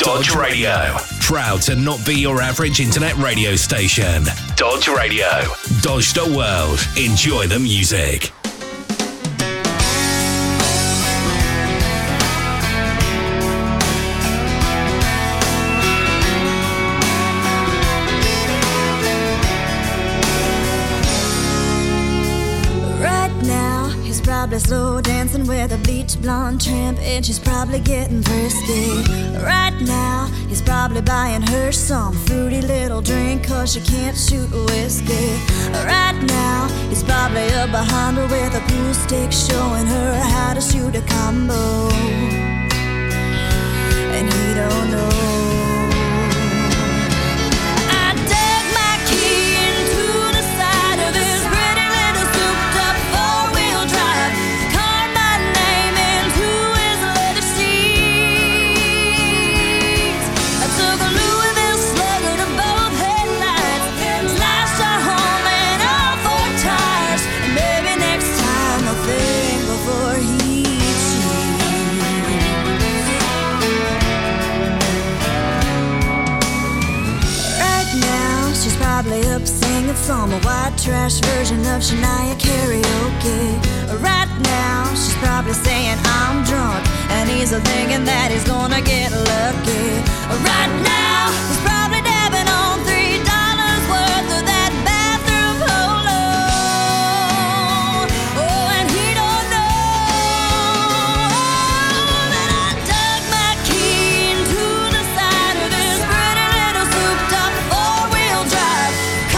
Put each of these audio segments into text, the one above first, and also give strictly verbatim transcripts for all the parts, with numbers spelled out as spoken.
Dodge Radio. Proud to not be your average internet radio station. Dodge Radio. Dodge the world. Enjoy the music. Probably slow dancing with a bleach blonde tramp, and she's probably getting thirsty. Right now, he's probably buying her some fruity little drink, cause she can't shoot whiskey. Right now, he's probably up behind her with a pool stick, showing her how to shoot a combo. And he don't know. Some white trash version of Shania karaoke. Right now, she's probably saying I'm drunk, and he's thinking that he's gonna get lucky. Right now, he's probably dabbing on three dollars worth of that bathroom polo. Oh, and he don't know that I dug my key into the side of this pretty little souped-up four-wheel drive.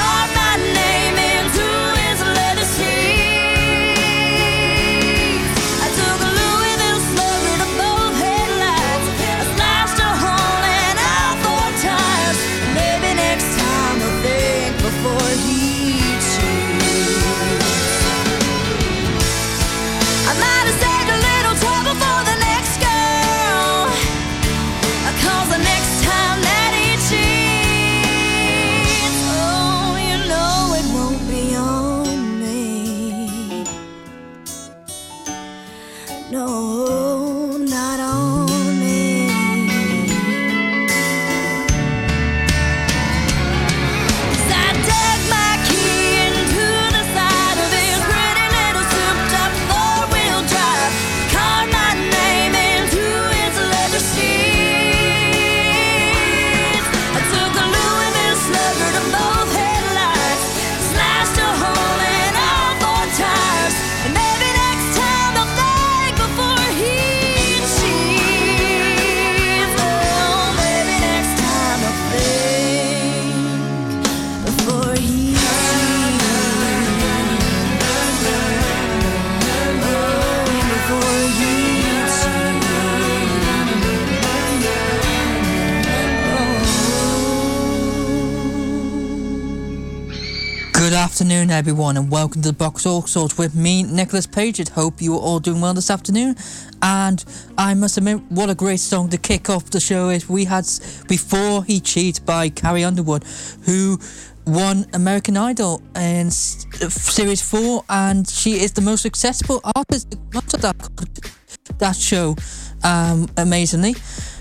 Good afternoon, everyone, and welcome to the Box All Sorts with me, Nicholas Page. I hope you are all doing well this afternoon. And I must admit, what a great song to kick off the show is. We had Before He Cheats by Carrie Underwood, who won American Idol in Series four, and she is the most successful artist of that, that show, um, amazingly.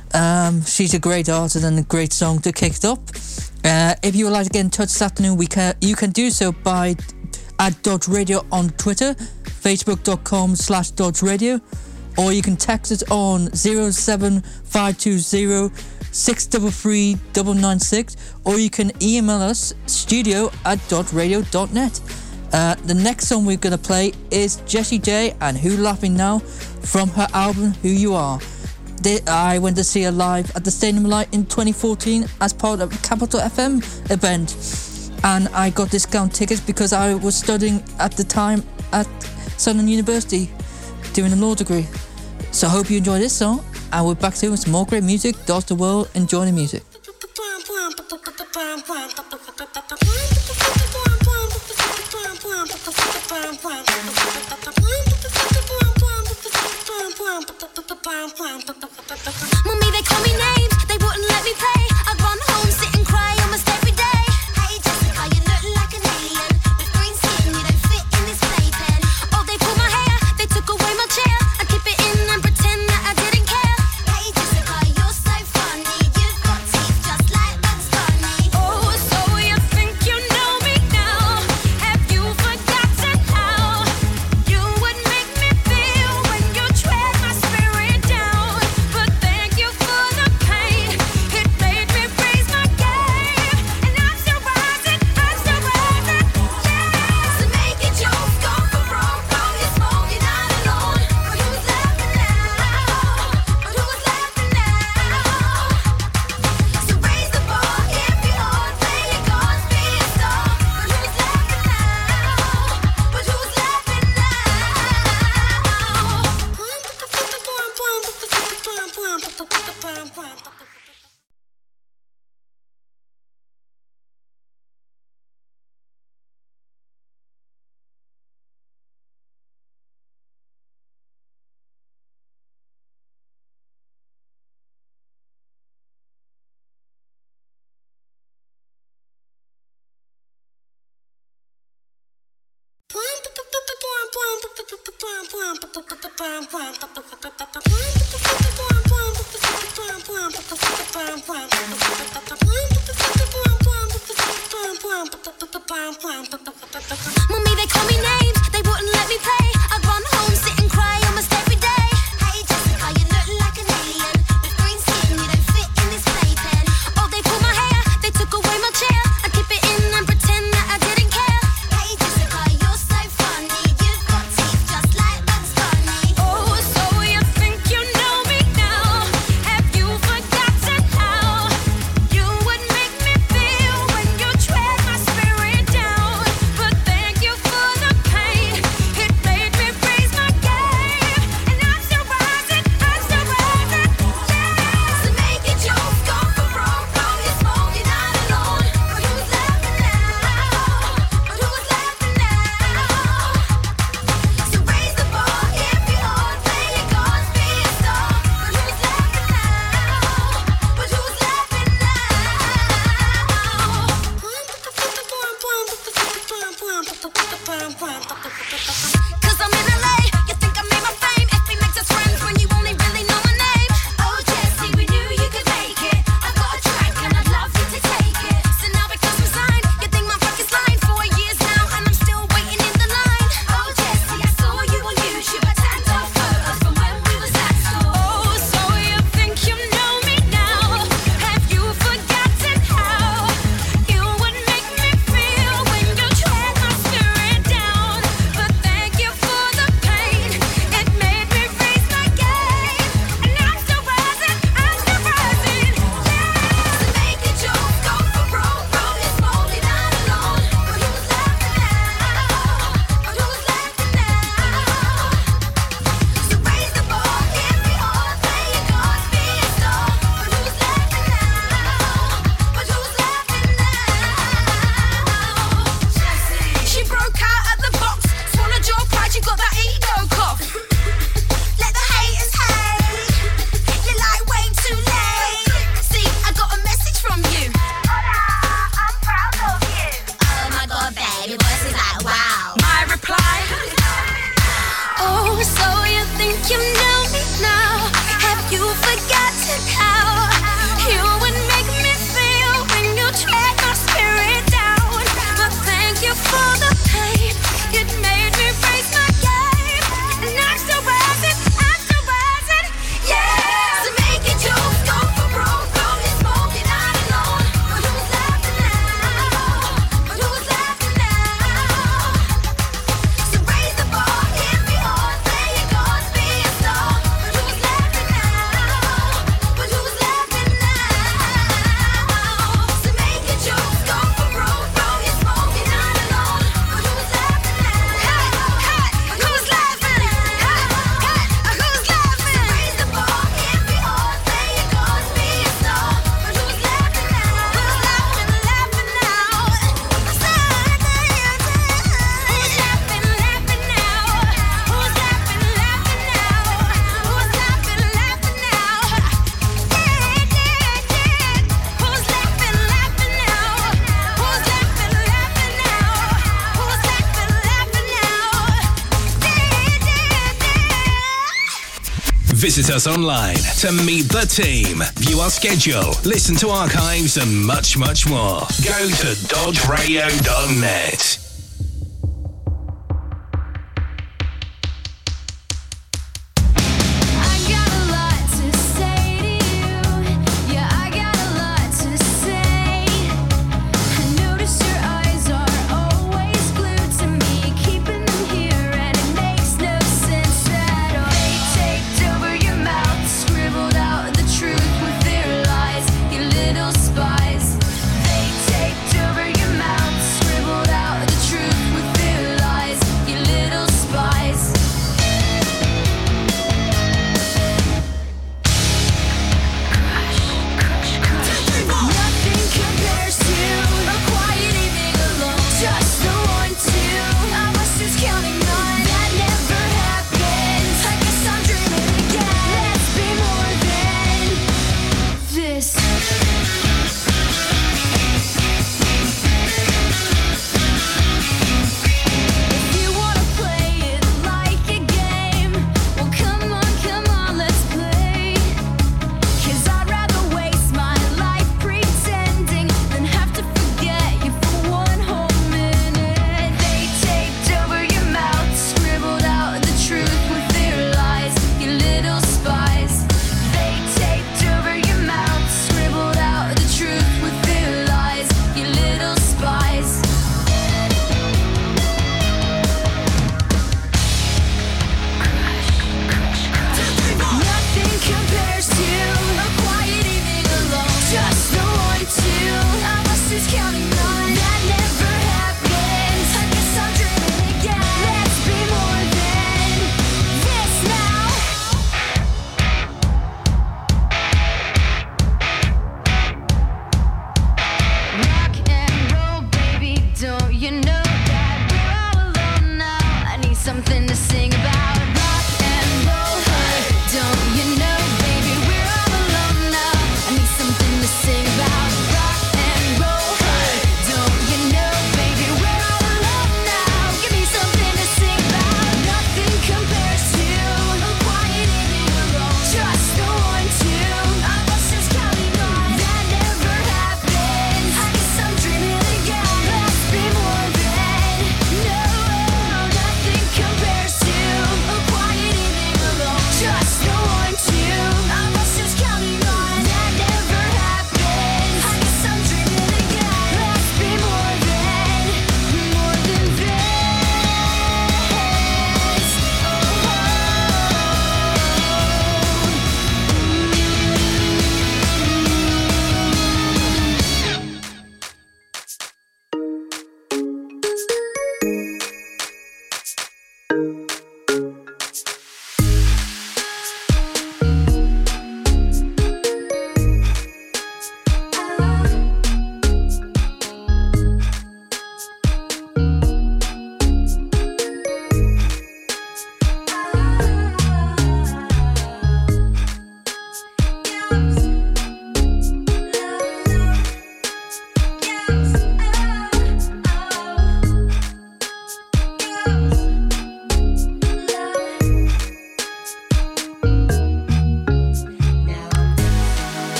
Um, she's a great artist and a great song to kick it up. Uh, if you would like to get in touch this afternoon, we can you can do so by at Dodge Radio on Twitter, facebook.com slash Dodge Radio, or you can text us on zero seven five two zero six three three nine nine six, or you can email us studio at dodge radio dot net. Uh, the next song we're going to play is Jessie J and Who Laughing Now from her album Who You Are. I went to see her live at the Stadium Light in twenty fourteen as part of a Capital F M event, and I got discount tickets because I was studying at the time at Southern University doing a law degree. So I hope you enjoy this song, and we're back to some more great music. Dodge the world, enjoy the music. Mommy, they call me names, they wouldn't let me play. I run home, sit and cry almost every day. Hey Jessica, you look like an alien with green skin, you don't fit in this playpen. Oh, they pulled my hair, they took away my chair. I keep it in and pretend that I didn't care. Hey Jessica, you're so funny, you Mummy, they call me names, they wouldn't let me play. I'd run home, sit and cry almost every day. Hey Jessica, you look like an alien. With green skin, you don't fit in this playpen. Oh, they pulled my hair, they took away my chair. I dip it in and pretend that I didn't care. Hey Jessica, you're so funny. You've got teeth just like Bugs Bunny. Oh, so you think you know me now? Have you forgotten how you would make me feel when you tread my spirit down? But thank you for the pain. It made me raise my game, and I'm still rising, I'm still rising. Yeah. So make it yours, go for broke, blow your smoke, you're not alone. But who's laughing now? But who's laughing now? So raise the bar, if you hard, play your cards, be a star. But who's laughing now? But who's laughing now? Cause I'm in L A, you think I made my fame. F B makes us friends when you only really know my name. Oh Jessie, we knew you could make it. I got a track and I'd love you to take it. So now because we signed, you think my pocket's lined. Four years now and I'm still waiting in the line. Oh Jessie, I saw you on YouTube. I tagged our photos from when we was at school. Oh, so you think you know me now? Have you forgotten how you would make me feel when you tread my spirit down? But thank you for the pain. It made me raise my game, and I'm still rising, I'm still rising. Yeah. So make it yours, go for broke, roll your smoke, you're not alone. But who's laughing now? But who's laughing now? So raise the bar, hit me hard, play your cards, be a star. But who's laughing now? But who's laughing now? She broke out of the box, swallowed your pride, you got that ego cough. Let the haters hate, you're like way too late. See, I got a message from you. Hola, I'm proud of you. Oh my god, babe, your voice is like wow. I reply, oh, so you think you know me now? Have you forgotten how you would make me feel when you tread my spirit down? But thank you for the pain. It made me raise my game, and I'm still rising, I'm still rising. Yeah. So make it yours, go for broke, roll your smoke, you're not alone. But who's laughing now? But who's laughing now? So raise the bar, hit me hard, play your cards, be a star. But who's laughing now? But who's laughing now? So make it yours, go for broke, roll your smoke, you're not alone. But who's laughing now? Hey, hey, who's laughing? Hey, hey, who's laughing? So raise the bar, hit me hard, play your cards, be a star. But who's laughing now? Who's laughing, laughing now? Who's laughing, laughing now? Who's laughing, laughing now? Who's laughing, laughing now? Yeah, yeah, yeah. Who's laughing, laughing now? Who's laughing, laughing now? Who's laughing, laughing now? Yeah, yeah, yeah. Visit us online to meet the team, view our schedule, listen to archives, and much, much more. Go to dodge radio dot net. I got a lot to say to you. Yeah, I got a lot to say. I notice your eyes are always glued to me, keeping them here, and it makes no sense at all. They taped over your mouth, scribbled out the truth with their lies, you little spies. They taped over your mouth, scribbled out the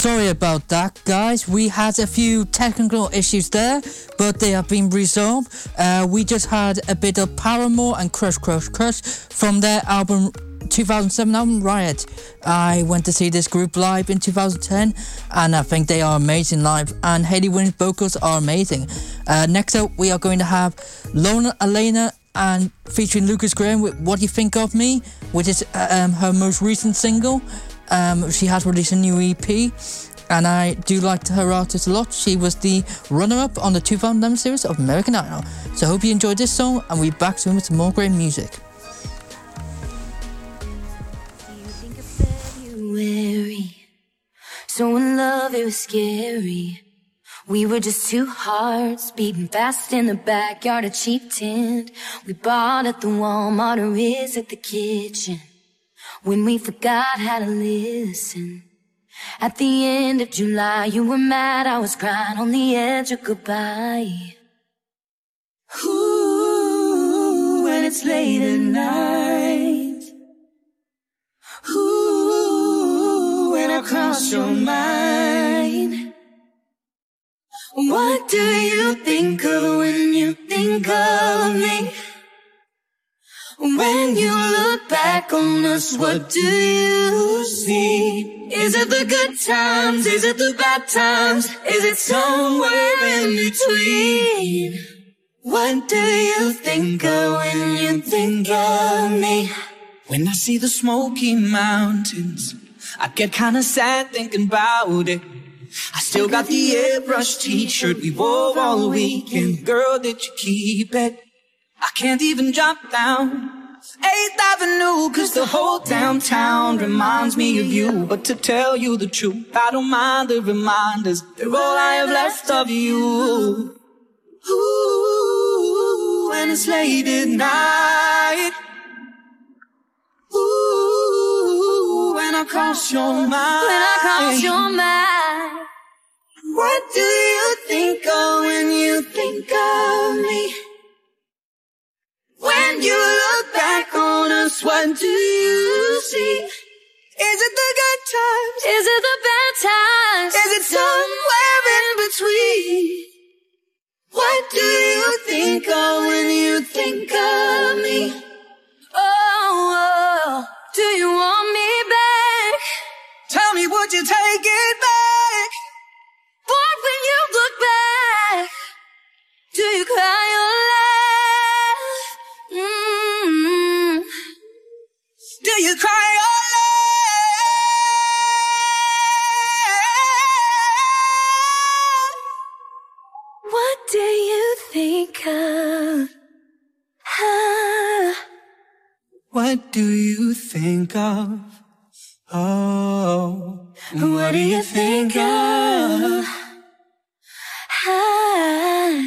sorry about that, guys. We had a few technical issues there, but they have been resolved. Uh, we just had a bit of Paramore and Crush Crush Crush from their album two thousand seven album Riot. I went to see this group live in two thousand ten, and I think they are amazing live, and Hayley Williams' vocals are amazing. Uh, next up, we are going to have Lorna Elena and featuring Lucas Graham with What Do You Think Of Me, which is um, her most recent single. Um, she has released a new E P, and I do like her artist a lot. She was the runner-up on the two thousand eleven series of American Idol. So I hope you enjoyed this song, and we'll be back soon with some more great music. You think of February, so in love it was scary. We were just two hearts beating fast in the backyard, a cheap tent we bought at the Walmart or is at the kitchen. When we forgot how to listen. At the end of July, you were mad, I was crying on the edge of goodbye. Ooh, when it's late at night. Ooh, when I cross your mind. What do you think of when you think of me? When you look back on us, what do you see? Is it the good times? Is it the bad times? Is it somewhere in between? What do you think of when you think of me? When I see the Smoky Mountains, I get kinda sad thinking about it. I still got the airbrush t-shirt we wore all weekend. Girl, did you keep it? I can't even jot down eighth Avenue, cause the whole downtown reminds me of you. But to tell you the truth, I don't mind the reminders, they're all I have left of you. Ooh, when it's late at night. Ooh, when I cross your mind. When I cross your mind. What do you think of when you think of me? When you look back on us, what do you see? Is it the good times? Is it the bad times? Is it somewhere in between? What do you think of when you think of me? Oh, oh, do you want me back? Tell me, would you take it back? But when you look back, do you cry or laugh? Mm-hmm. Do you cry or laugh? What do you think of? Ah. What do you think of? Oh, what do you think of? Ah.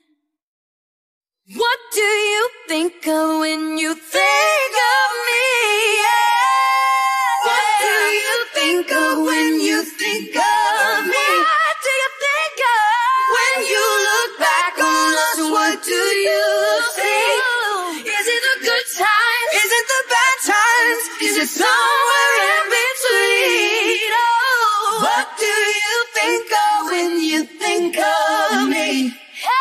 What do you think of when you think of me? Yeah. What do you think of when you think of me? What do you think of when you look back on us? What do you think? Is it the good times? Is it the bad times? Is it somewhere in between? Oh, what do you think of when you think of me?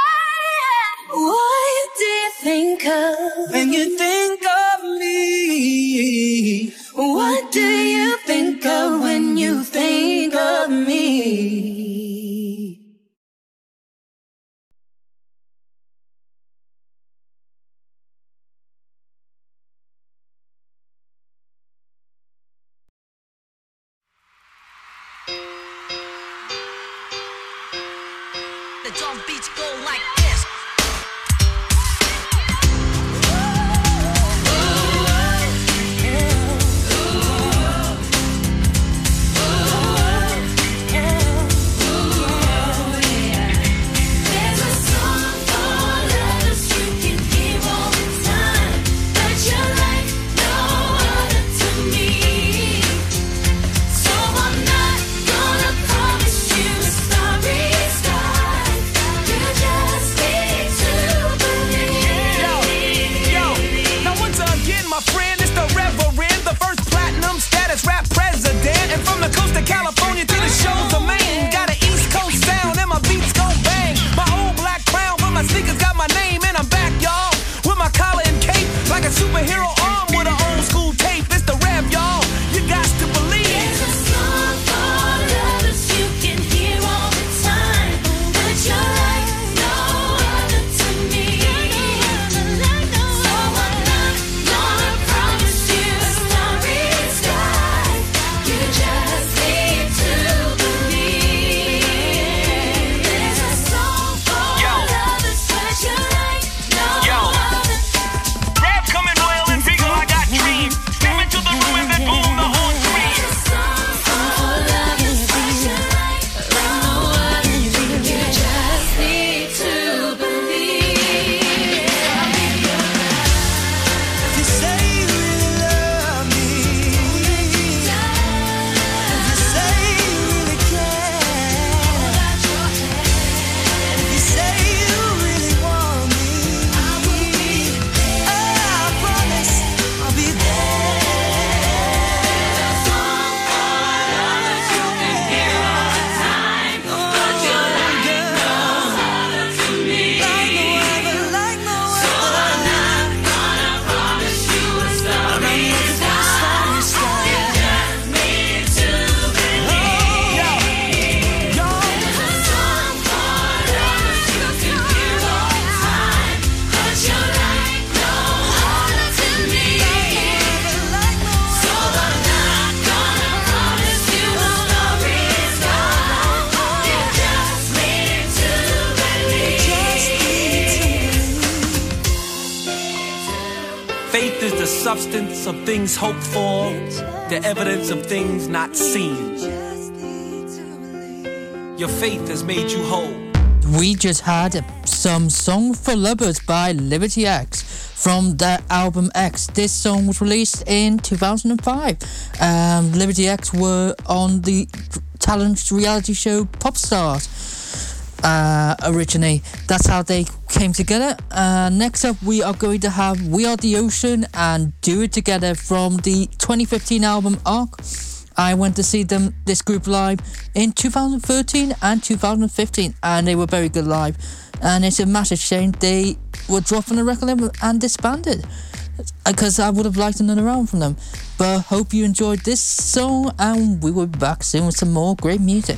What do you think of when you think of me? What do you think of when you think of me? The drum beats go like this. Just substance of things hoped for, the evidence of things not seen. Your faith has made you whole. We just had some Song for Lovers by Liberty X from their album X. This song was released in two thousand five. Um, Liberty X were on the talent reality show Popstars uh, originally. That's how they came together. Uh, next up, we are going to have We Are the Ocean and Do It Together from the twenty fifteen album Arc. I went to see them, this group, live in two thousand thirteen and two thousand fifteen, and they were very good live. And it's a massive shame they were dropped from the record label and disbanded, because I would have liked another album from them. But hope you enjoyed this song, and we will be back soon with some more great music.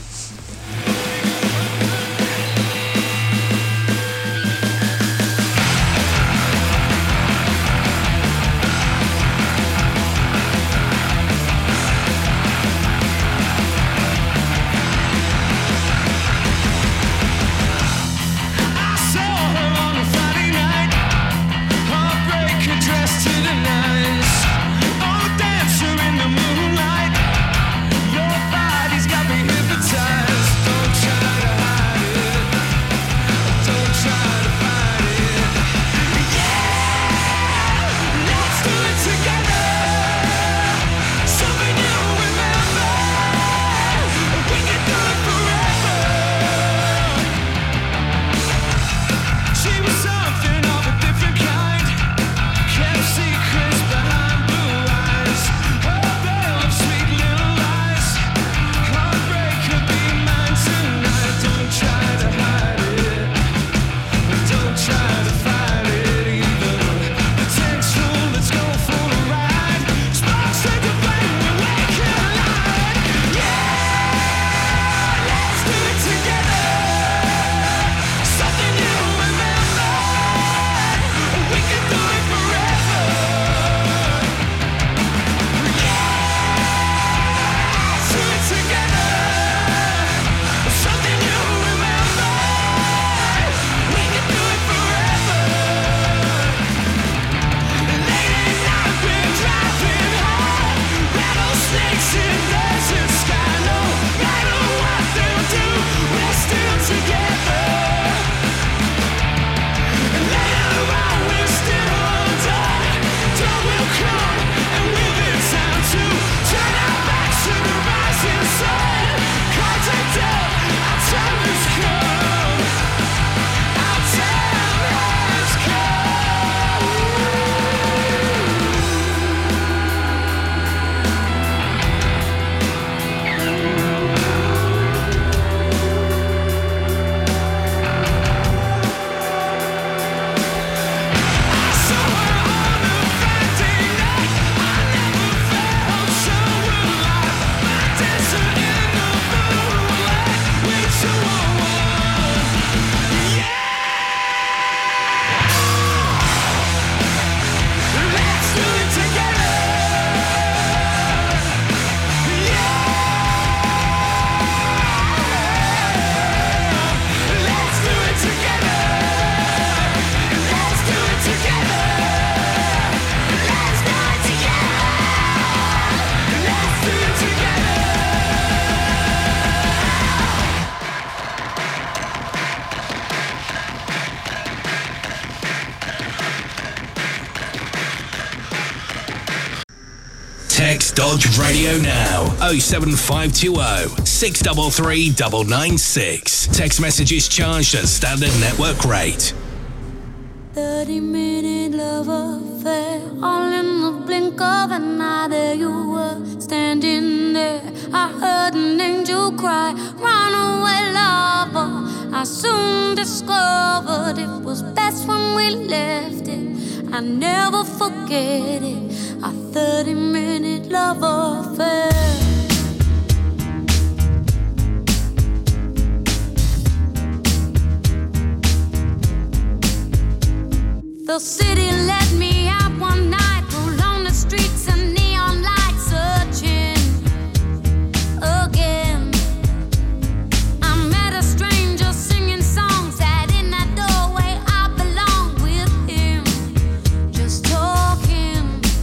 Text Dodge Radio now. oh seven five two oh, six three three, nine nine six. Text messages charged at standard network rate. thirty minute love affair, all in the blink of an eye. There you were, standing there. I heard an angel cry, run away lover. I soon discovered it was best when we left it. I never forget it, a thirty minute love affair. The city let me out one night, roll on the streets and neon lights, searching again. I met a stranger singing songs, sat in that doorway, I belong with him, just talking.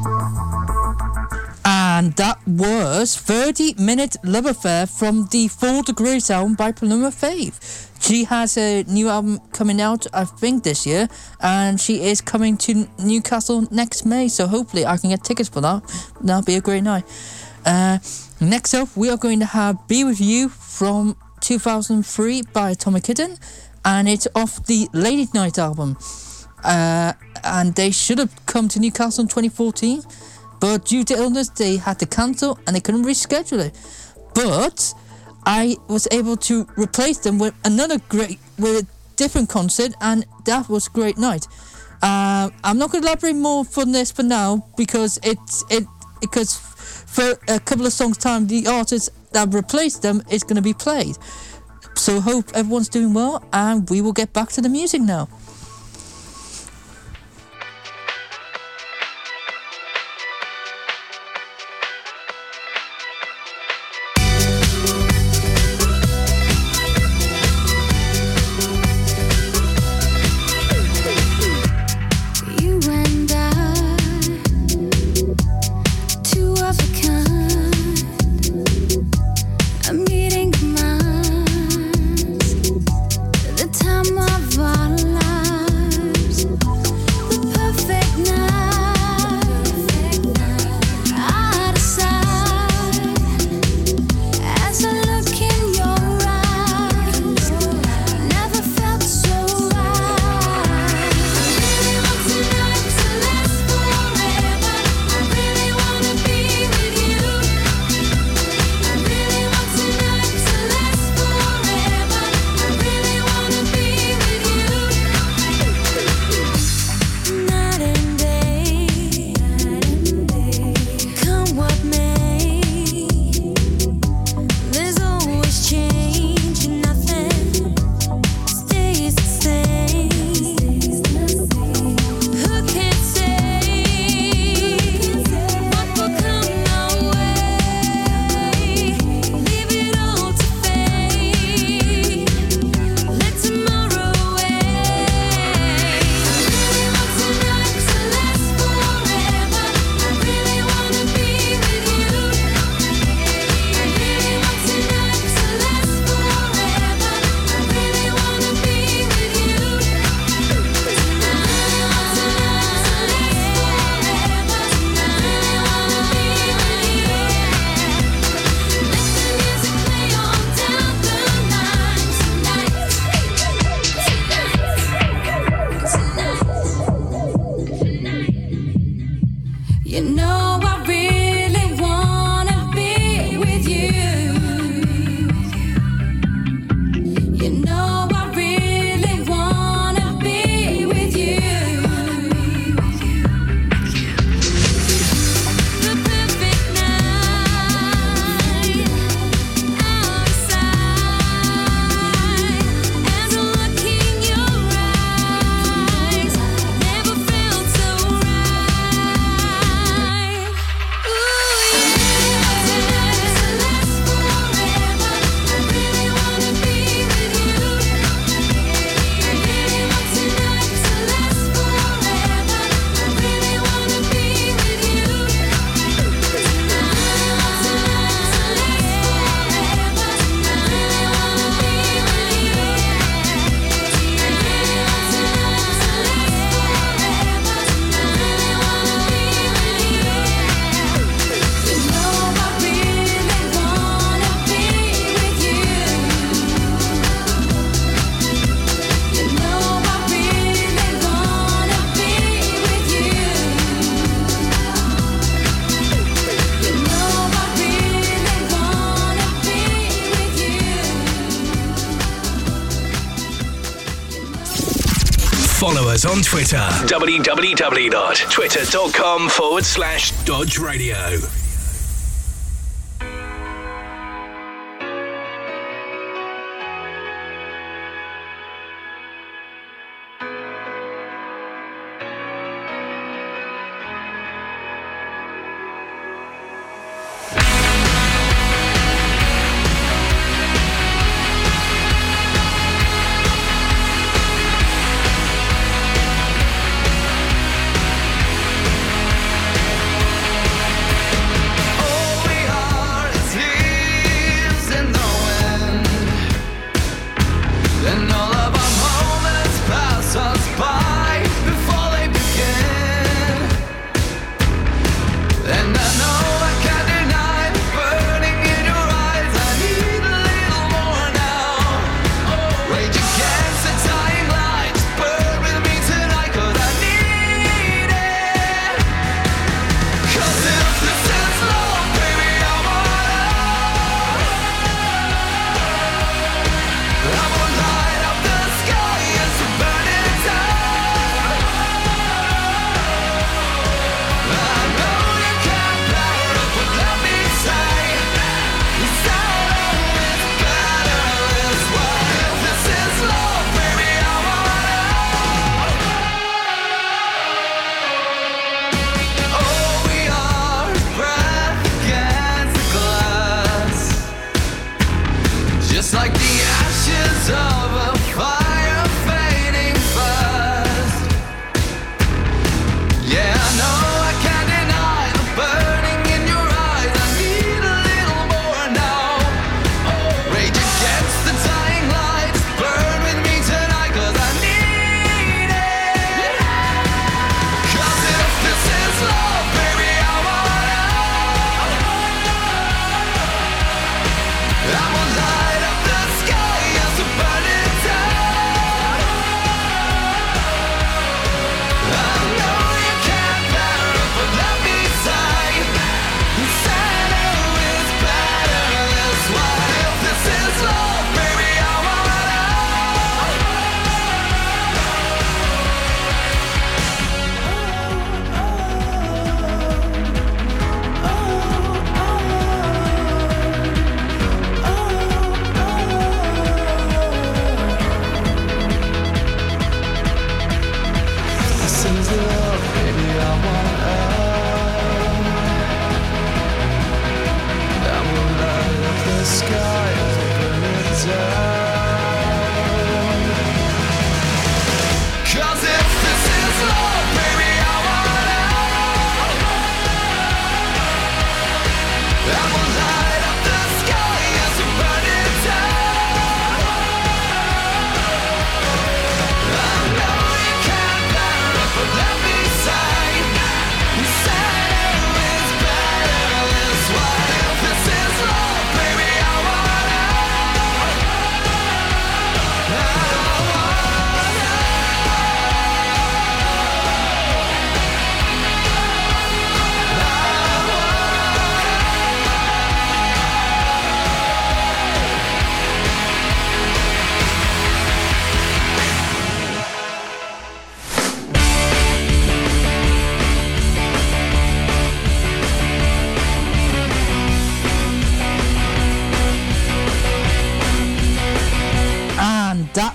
And that was thirty minute Love Affair from the Four Degrees album by Paloma Faith. She has a new album coming out, I think, this year, and she is coming to Newcastle next May, so hopefully I can get tickets for that. That'll be a great night. Uh, next up, we are going to have Be With You from two thousand three by Atomic Kitten, and it's off the Lady Night album. Uh, and they should have come to Newcastle in twenty fourteen, but due to illness, they had to cancel and they couldn't reschedule it. But I was able to replace them with another great, with a different concert, and that was a great night. Uh, I'm not going to elaborate more on this for now because it's it because for a couple of songs' time, the artist that replaced them is going to be played. So hope everyone's doing well, and we will get back to the music now. Follow us on Twitter. www.twitter.com forward slash Dodge Radio. Thank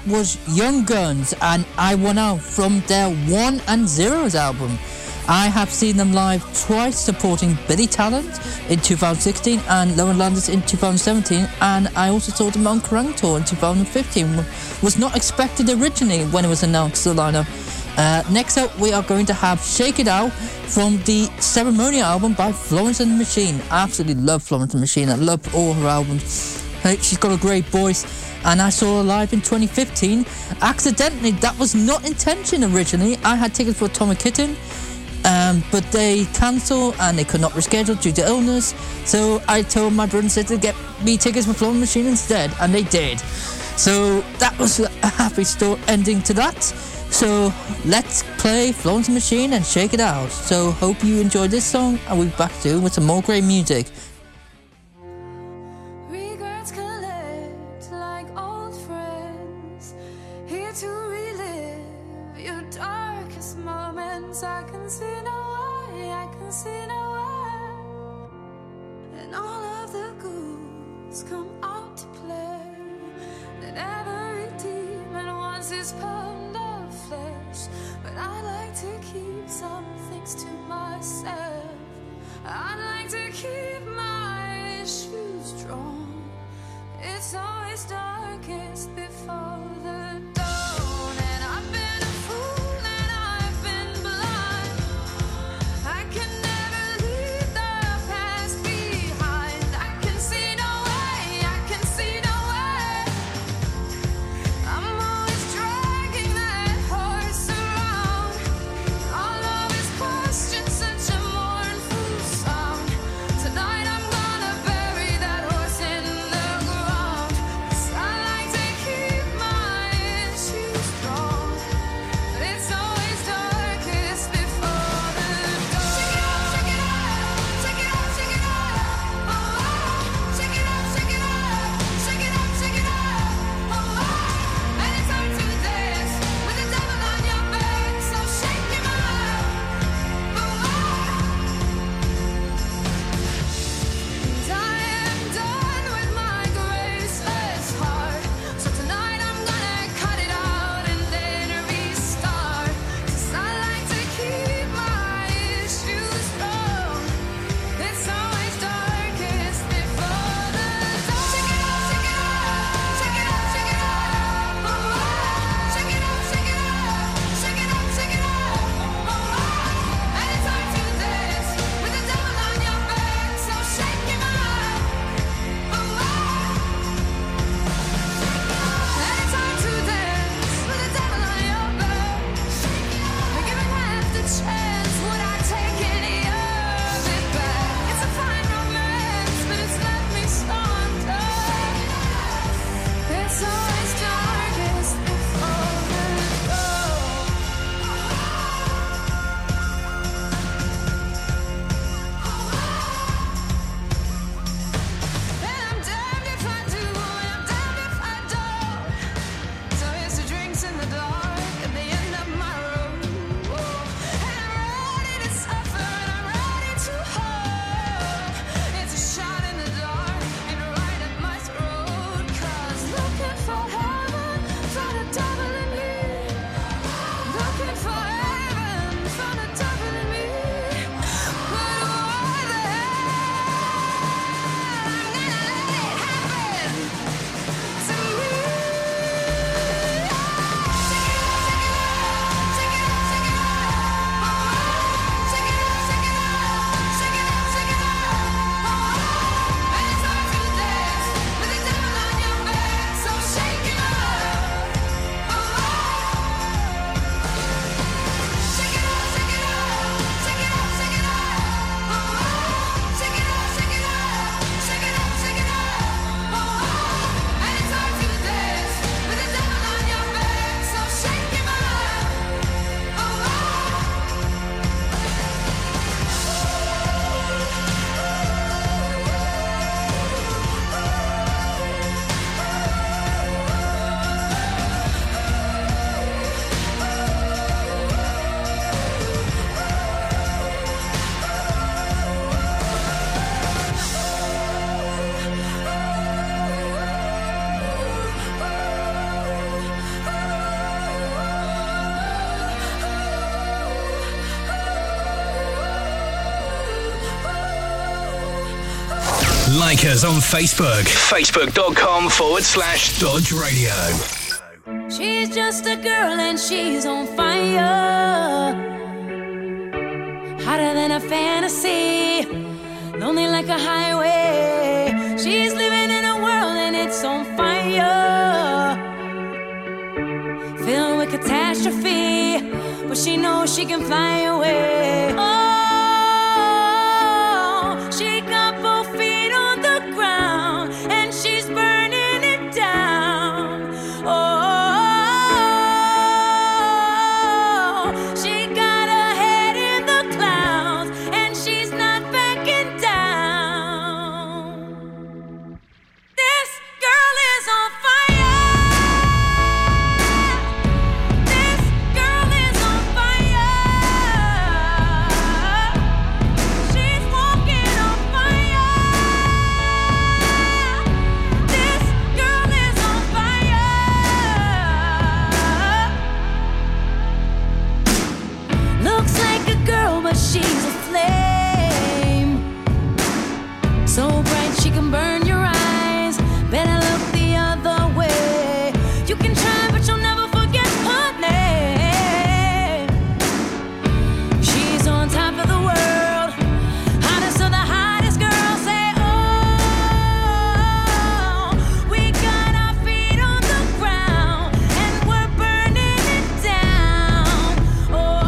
was Young Guns and I Want Out from their One and Zeros album. I have seen them live twice, supporting Billy Talent in two thousand sixteen and Lowen Landis in two thousand seventeen, and I also saw them on Kerrang Tour in two thousand fifteen. Was not expected originally when it was announced the lineup. Uh, next up, we are going to have Shake It Out from the Ceremonial album by Florence and the Machine. I absolutely love Florence and the Machine. I love all her albums. She's got a great voice, and I saw her live in twenty fifteen. Accidentally, that was not intention originally. I had tickets for Atomic Kitten, um, but they cancelled and they could not reschedule due to illness. So I told my brother and sister to get me tickets for Florence and the Machine instead, and they did. So that was a happy story ending to that. So let's play Florence and the Machine and Shake It Out. So hope you enjoyed this song, and we'll be back soon with some more great music. Regrets collect like old friends, here to relive your darkest moments. I can see no way, I can see no way, and all of the ghouls come out to play. That every demon wants his pound of flesh, but I like to keep some things to myself. I like to keep my shoes drawn. It's always darkest before the dawn, and I've been a fool and I've been blind. I can never leave the past behind. I can see no way, I can see no way. I'm always dragging that horse around. All of his questions, such a mournful sound. Tonight I'm gonna bury that horse in the ground. 'Cause I like to keep my Like us on Facebook. Facebook.com forward slash Dodge Radio. She's just a girl and she's on fire. Hotter than a fantasy. Lonely like a highway. She's living in a world and it's on fire. Filled with catastrophe. But she knows she can fly away. Oh, she got both feet on the ground and she's burning it down. Oh, she got her head in the clouds and she's not backing down. This girl is on fire. But she's a flame, so bright she can burn your eyes. Better look the other way. You can try, but you'll never forget her name. She's on top of the world, hottest of the hottest girls. Say, oh, we got our feet on the ground and we're burning it down. Oh.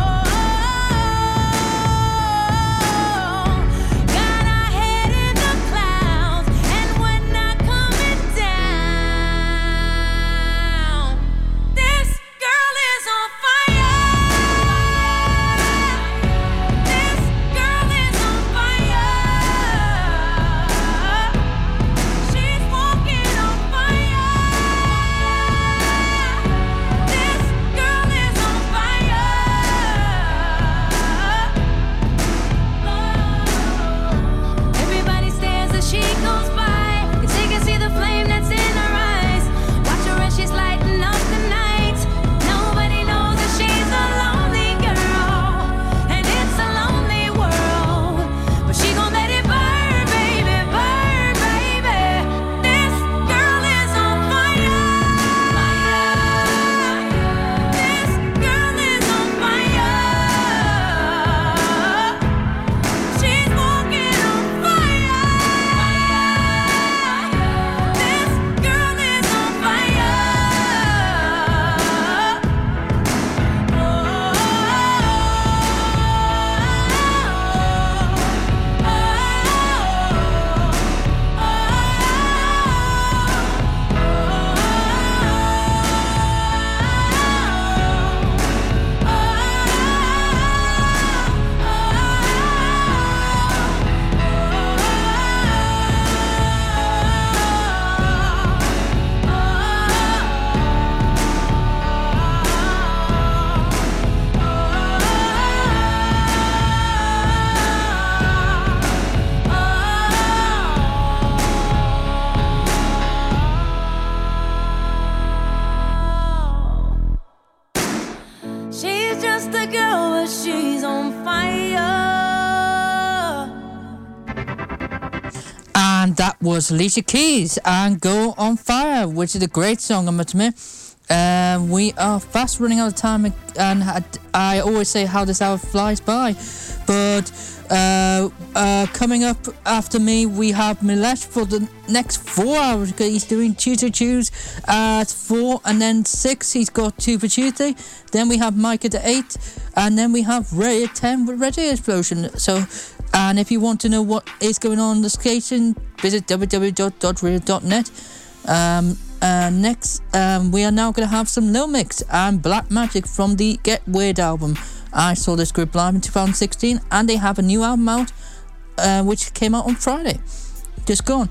That was Alicia Keys and Go On Fire, which is a great song, I must admit. Uh, we are fast running out of time, and I always say how this hour flies by. But uh, uh, coming up after me, we have Milesh for the next four hours. He's doing Tuesday Tues at four, and then six. He's got two for Tuesday. Then we have Mike at eight, and then we have Ray at ten with Radio Explosion. So. And if you want to know what is going on in the station, visit w w w dot dodge radio dot net. Um, uh, next, um, we are now going to have some Lil Mix and Black Magic from the Get Weird album. I saw this group live in two thousand sixteen, and they have a new album out, uh, which came out on Friday, just gone.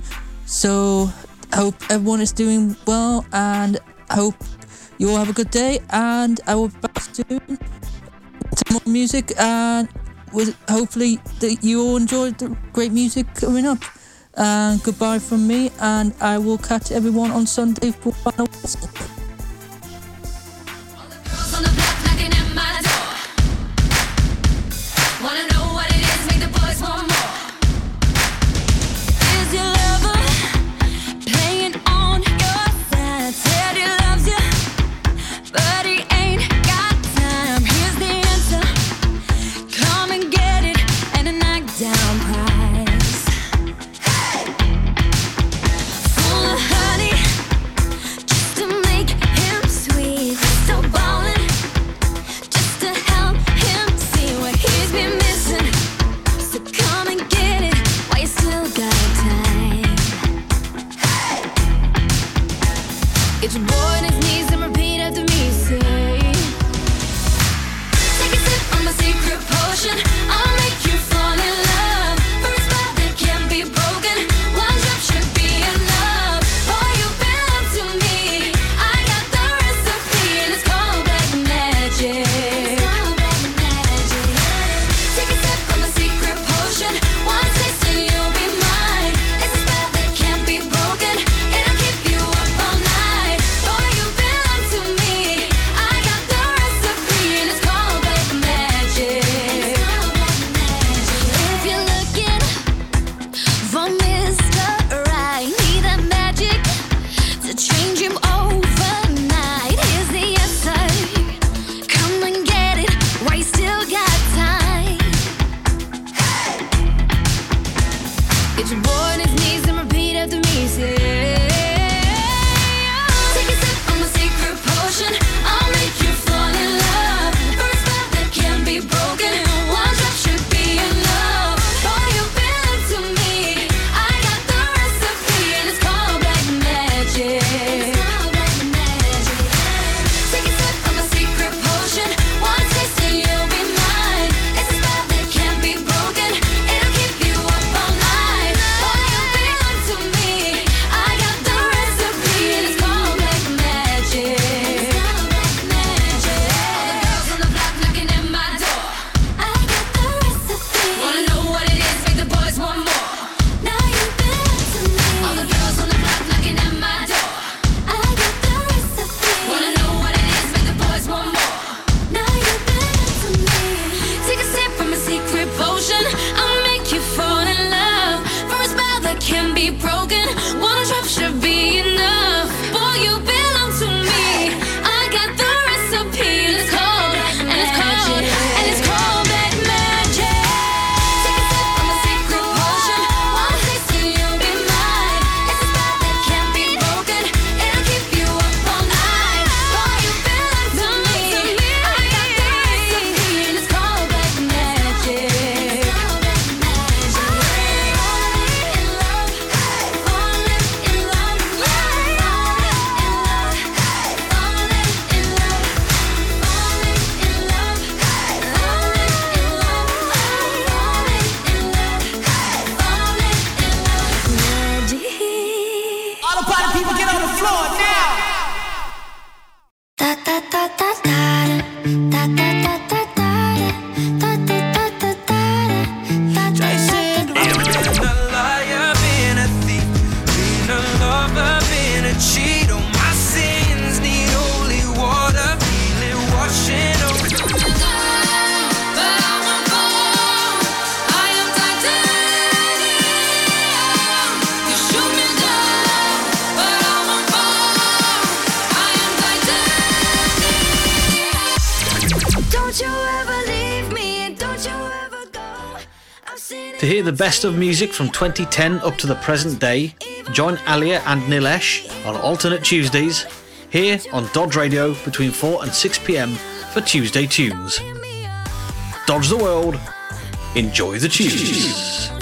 So, I hope everyone is doing well, and I hope you all have a good day, and I will be back soon with some more music, and with hopefully that you all enjoyed the great music coming up. And goodbye from me, and I will catch everyone on Sunday for final whistle. All the girls on the block knocking at my door. Wanna know what it is, make the boys want more. Is your love To hear the best of music from twenty ten up to the present day, join Alia and Nilesh on alternate Tuesdays here on Dodge Radio between four and six p m for Tuesday Tunes. Dodge the world, enjoy the tunes.